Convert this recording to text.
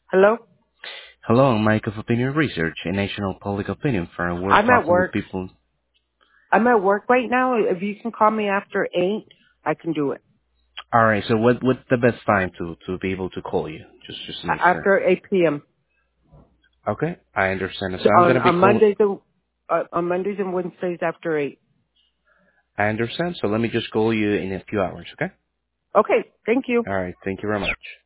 Hello? Hello, I'm Mike of Opinion Research, a national public opinion firm. We're I'm at talking with work. people. I'm at work right now. If you can call me after 8, I can do it. All right, so what's the best time to be able to call you? Just to make sure. After 8 p.m. Okay, I understand. So So I'm gonna be on calling. Mondays and Wednesdays after 8. I understand. So let me just call you in a few hours. Okay. Okay, thank you. All right. Thank you very much.